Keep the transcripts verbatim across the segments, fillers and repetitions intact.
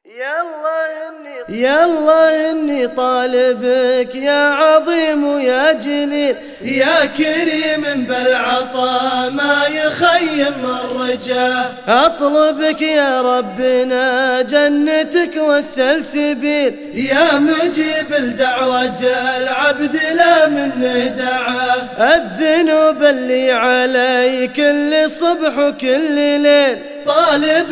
يلا إني يلا إني طالبك يا عظيم ويا جليل يا كريم بالعطاء ما يخيم الرجاء، أطلبك يا ربنا جنتك والسلسبيل يا مجيب الدعوة العبد لا منه دعاه، الذنوب اللي علي كل صبح وكل ليل طالب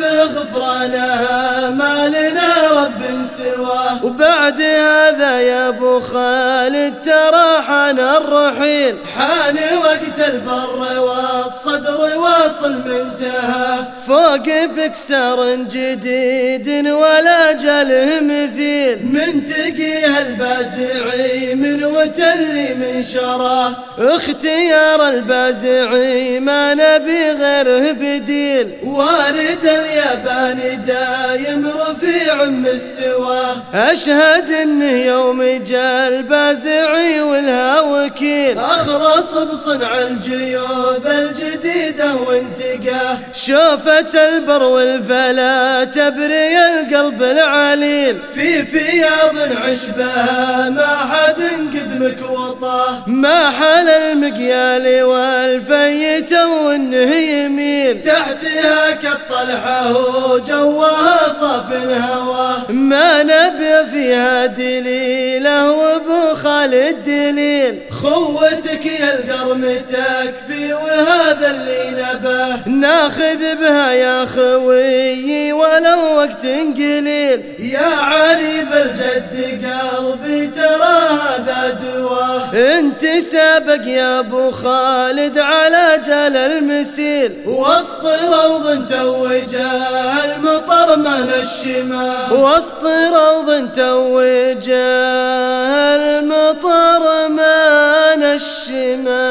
غفرانها ما لنا رب سواه، وبعد هذا يا ابو خالد ترى حان الرحيل، حان وقت البر والصدر واصل منتهى، فوق بكسر جديد ولا جله مثيل من تقيها البازعي من وتلي من شراه، اختيار البازعي ما نبي غيره بديل، وارد الياباني دايم رفيع مستواه، أشهد إنه يوم جاء البازعي والها وكيل، أخلص بصنع الجيوب الجديدة وانتقاه، شوفة البر والفلا تبري القلب العليل، في فياض عشبها ما حد قدمك وطاه، ما حل المقيال والفيت وانه يميل، تحتها كالطلحة وجوها صاف هواه، ما نبي فيها دليله وابو خالد دليل، خوتك يا القرم تكفي وهذا اللي نباه، ناخذ بها يا خويي ولو وقت قليل، يا عريب الجد قلبي ترى هذا دواه، انت سابق يا ابو خالد على جل المسير، وسط روض توجه المطر من الشمال، وسط روض توجه المطر من الشمال.